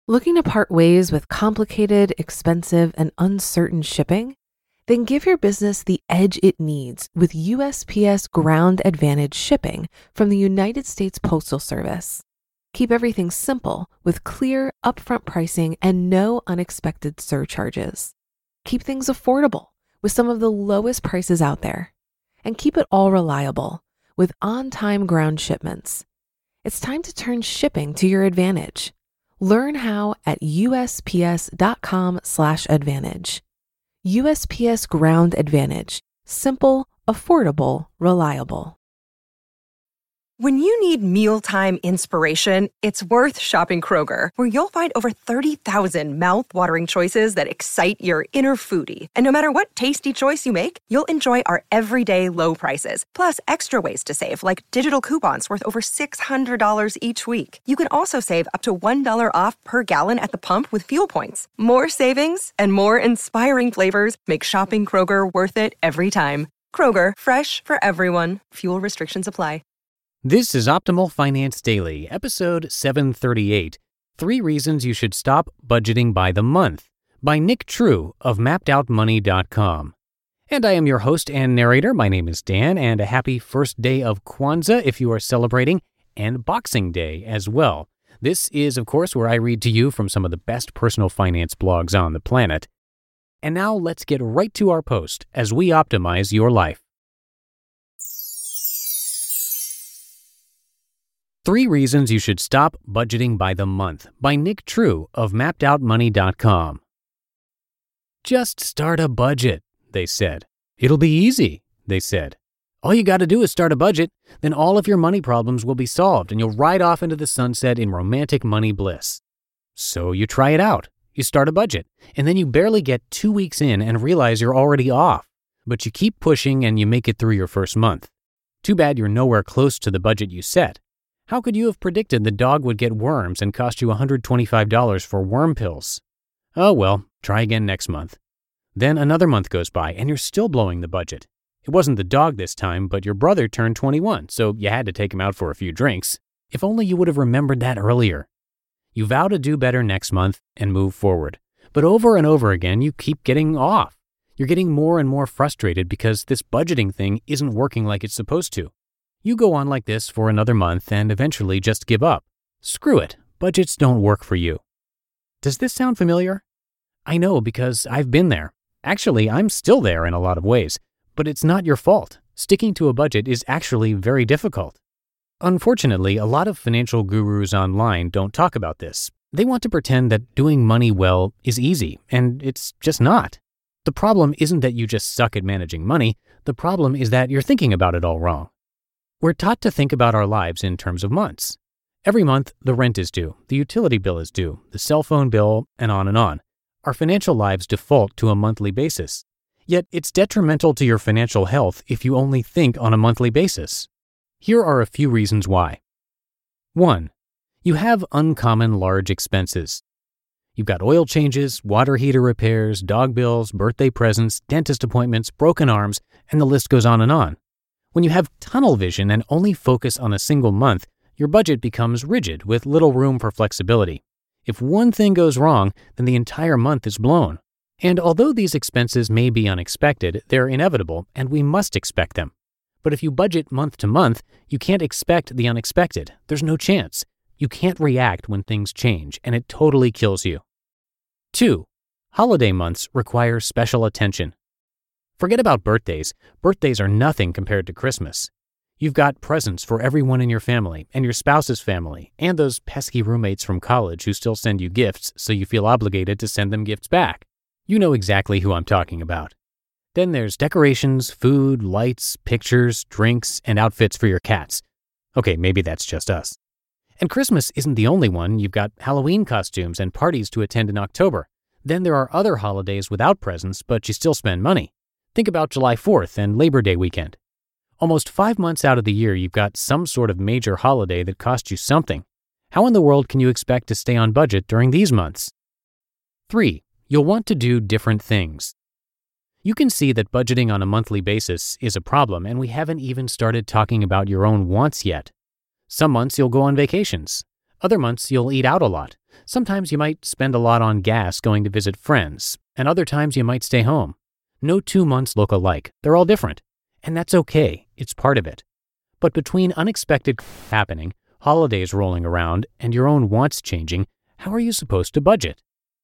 Looking to part ways with complicated, expensive, and uncertain shipping? Then give your business the edge it needs with USPS Ground Advantage shipping from the United States Postal Service. Keep everything simple with clear, upfront pricing and no unexpected surcharges. Keep things affordable with some of the lowest prices out there. And keep it all reliable with on-time ground shipments. It's time to turn shipping to your advantage. Learn how at USPS.com/advantage. USPS Ground Advantage. Simple, affordable, reliable. When you need mealtime inspiration, it's worth shopping Kroger, where you'll find over 30,000 mouth-watering choices that excite your inner foodie. And no matter what tasty choice you make, you'll enjoy our everyday low prices, plus extra ways to save, like digital coupons worth over $600 each week. You can also save up to $1 off per gallon at the pump with fuel points. More savings and more inspiring flavors make shopping Kroger worth it every time. Kroger, fresh for everyone. Fuel restrictions apply. This is Optimal Finance Daily, episode 738, 3 Reasons You Should Stop Budgeting by the Month, by Nick True of MappedOutMoney.com. And I am your host and narrator. My name is Dan, and a happy first day of Kwanzaa if you are celebrating, and Boxing Day as well. This is, of course, where I read to you from some of the best personal finance blogs on the planet. And now let's get right to our post as we optimize your life. 3 Reasons You Should Stop Budgeting by the Month, by Nick True of MappedOutMoney.com. Just start a budget, they said. It'll be easy, they said. All you got to do is start a budget, then all of your money problems will be solved and you'll ride off into the sunset in romantic money bliss. So you try it out. You start a budget, and then you barely get 2 weeks in and realize you're already off. But you keep pushing and you make it through your first month. Too bad you're nowhere close to the budget you set. How could you have predicted the dog would get worms and cost you $125 for worm pills? Oh well, try again next month. Then another month goes by and you're still blowing the budget. It wasn't the dog this time, but your brother turned 21, so you had to take him out for a few drinks. If only you would have remembered that earlier. You vow to do better next month and move forward. But over and over again, you keep getting off. You're getting more and more frustrated because this budgeting thing isn't working like it's supposed to. You go on like this for another month and eventually just give up. Screw it, budgets don't work for you. Does this sound familiar? I know because I've been there. Actually, I'm still there in a lot of ways, but it's not your fault. Sticking to a budget is actually very difficult. Unfortunately, a lot of financial gurus online don't talk about this. They want to pretend that doing money well is easy, and it's just not. The problem isn't that you just suck at managing money. The problem is that you're thinking about it all wrong. We're taught to think about our lives in terms of months. Every month, the rent is due, the utility bill is due, the cell phone bill, and on and on. Our financial lives default to a monthly basis. Yet it's detrimental to your financial health if you only think on a monthly basis. Here are a few reasons why. 1. You have uncommon large expenses. You've got oil changes, water heater repairs, dog bills, birthday presents, dentist appointments, broken arms, and the list goes on and on. When you have tunnel vision and only focus on a single month, your budget becomes rigid with little room for flexibility. If one thing goes wrong, then the entire month is blown. And although these expenses may be unexpected, they're inevitable and we must expect them. But if you budget month to month, you can't expect the unexpected. There's no chance. You can't react when things change, and it totally kills you. 2. Holiday months require special attention. Forget about birthdays. Birthdays are nothing compared to Christmas. You've got presents for everyone in your family and your spouse's family and those pesky roommates from college who still send you gifts so you feel obligated to send them gifts back. You know exactly who I'm talking about. Then there's decorations, food, lights, pictures, drinks, and outfits for your cats. Okay, maybe that's just us. And Christmas isn't the only one. You've got Halloween costumes and parties to attend in October. Then there are other holidays without presents, but you still spend money. Think about July 4th and Labor Day weekend. Almost 5 months out of the year, you've got some sort of major holiday that costs you something. How in the world can you expect to stay on budget during these months? 3. You'll want to do different things. You can see that budgeting on a monthly basis is a problem, and we haven't even started talking about your own wants yet. Some months you'll go on vacations. Other months you'll eat out a lot. Sometimes you might spend a lot on gas going to visit friends, and other times you might stay home. No 2 months look alike. They're all different. And that's okay. It's part of it. But between unexpected happening, holidays rolling around, and your own wants changing, how are you supposed to budget?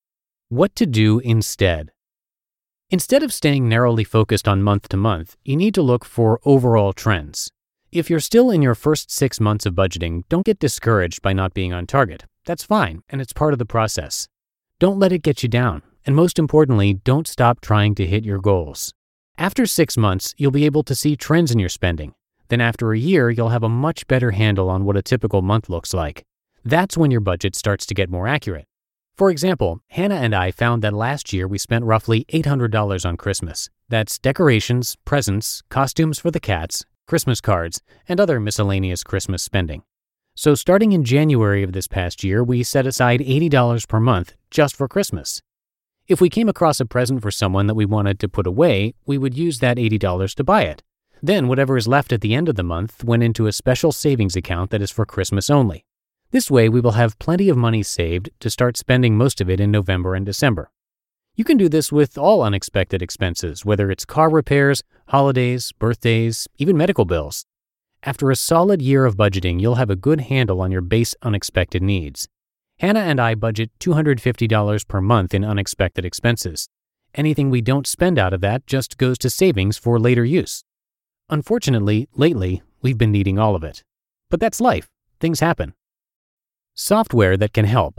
What to do instead? Instead of staying narrowly focused on month to month, you need to look for overall trends. If you're still in your first 6 months of budgeting, don't get discouraged by not being on target. That's fine, and it's part of the process. Don't let it get you down, and most importantly, don't stop trying to hit your goals. After 6 months, you'll be able to see trends in your spending. Then after a year, you'll have a much better handle on what a typical month looks like. That's when your budget starts to get more accurate. For example, Hannah and I found that last year we spent roughly $800 on Christmas. That's decorations, presents, costumes for the cats, Christmas cards, and other miscellaneous Christmas spending. So starting in January of this past year, we set aside $80 per month just for Christmas. If we came across a present for someone that we wanted to put away, we would use that $80 to buy it. Then whatever is left at the end of the month went into a special savings account that is for Christmas only. This way, we will have plenty of money saved to start spending most of it in November and December. You can do this with all unexpected expenses, whether it's car repairs, holidays, birthdays, even medical bills. After a solid year of budgeting, you'll have a good handle on your base unexpected needs. Hannah and I budget $250 per month in unexpected expenses. Anything we don't spend out of that just goes to savings for later use. Unfortunately, lately, we've been needing all of it. But that's life. Things happen. Software that can help.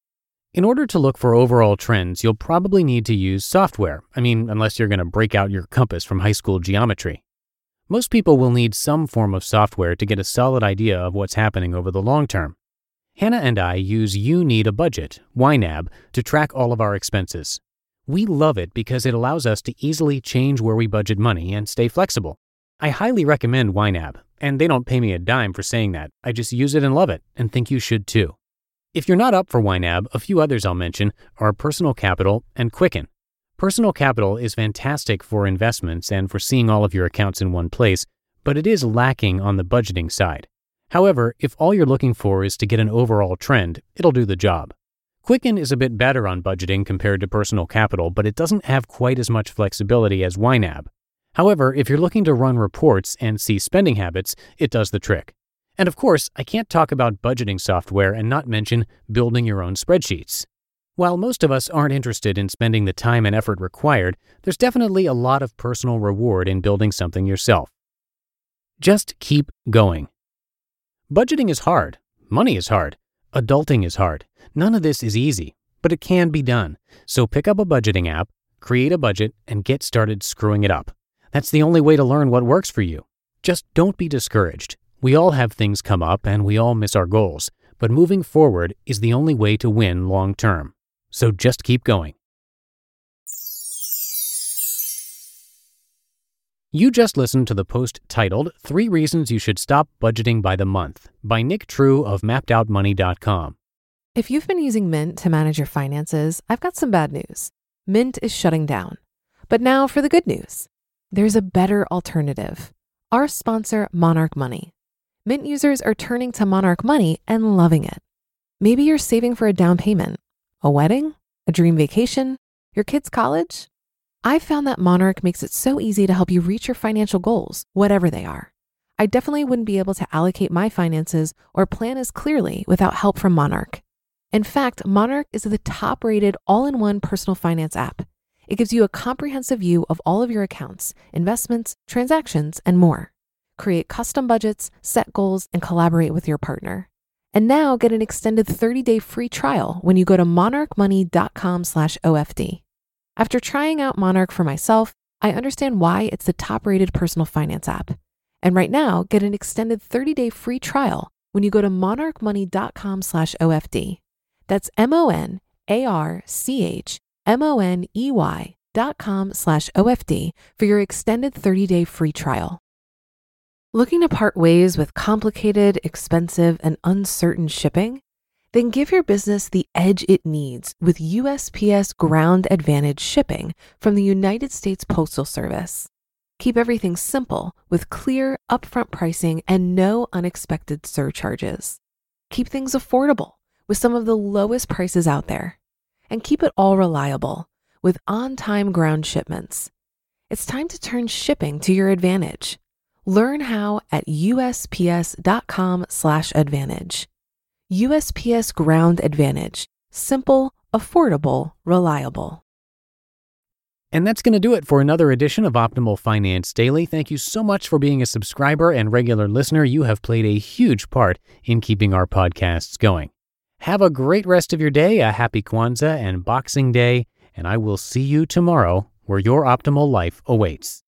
In order to look for overall trends, you'll probably need to use software. Unless you're going to break out your compass from high school geometry. Most people will need some form of software to get a solid idea of what's happening over the long term. Hannah and I use You Need a Budget, YNAB, to track all of our expenses. We love it because it allows us to easily change where we budget money and stay flexible. I highly recommend YNAB, and they don't pay me a dime for saying that. I just use it and love it, and think you should too. If you're not up for YNAB, a few others I'll mention are Personal Capital and Quicken. Personal Capital is fantastic for investments and for seeing all of your accounts in one place, but it is lacking on the budgeting side. However, if all you're looking for is to get an overall trend, it'll do the job. Quicken is a bit better on budgeting compared to Personal Capital, but it doesn't have quite as much flexibility as YNAB. However, if you're looking to run reports and see spending habits, it does the trick. And of course, I can't talk about budgeting software and not mention building your own spreadsheets. While most of us aren't interested in spending the time and effort required, there's definitely a lot of personal reward in building something yourself. Just keep going. Budgeting is hard. Money is hard. Adulting is hard. None of this is easy, but it can be done. So pick up a budgeting app, create a budget, and get started screwing it up. That's the only way to learn what works for you. Just don't be discouraged. We all have things come up and we all miss our goals, but moving forward is the only way to win long term. So just keep going. You just listened to the post titled 3 Reasons You Should Stop Budgeting by the Month by Nick True of MappedOutMoney.com. If you've been using Mint to manage your finances, I've got some bad news. Mint is shutting down. But now for the good news. There's a better alternative. Our sponsor, Monarch Money. Mint users are turning to Monarch Money and loving it. Maybe you're saving for a down payment, a wedding, a dream vacation, your kid's college. I've found that Monarch makes it so easy to help you reach your financial goals, whatever they are. I definitely wouldn't be able to allocate my finances or plan as clearly without help from Monarch. In fact, Monarch is the top-rated all-in-one personal finance app. It gives you a comprehensive view of all of your accounts, investments, transactions, and more. Create custom budgets, set goals, and collaborate with your partner. And now get an extended 30-day free trial when you go to monarchmoney.com/OFD. After trying out Monarch for myself, I understand why it's the top-rated personal finance app. And right now, get an extended 30-day free trial when you go to monarchmoney.com/OFD. That's monarchmoney.com/OFD for your extended 30-day free trial. Looking to part ways with complicated, expensive, and uncertain shipping? Then give your business the edge it needs with USPS Ground Advantage shipping from the United States Postal Service. Keep everything simple with clear, upfront pricing and no unexpected surcharges. Keep things affordable with some of the lowest prices out there. And keep it all reliable with on-time ground shipments. It's time to turn shipping to your advantage. Learn how at USPS.com/advantage. USPS Ground Advantage. Simple, affordable, reliable. And that's going to do it for another edition of Optimal Finance Daily. Thank you so much for being a subscriber and regular listener. You have played a huge part in keeping our podcasts going. Have a great rest of your day, a happy Kwanzaa and Boxing Day, and I will see you tomorrow where your optimal life awaits.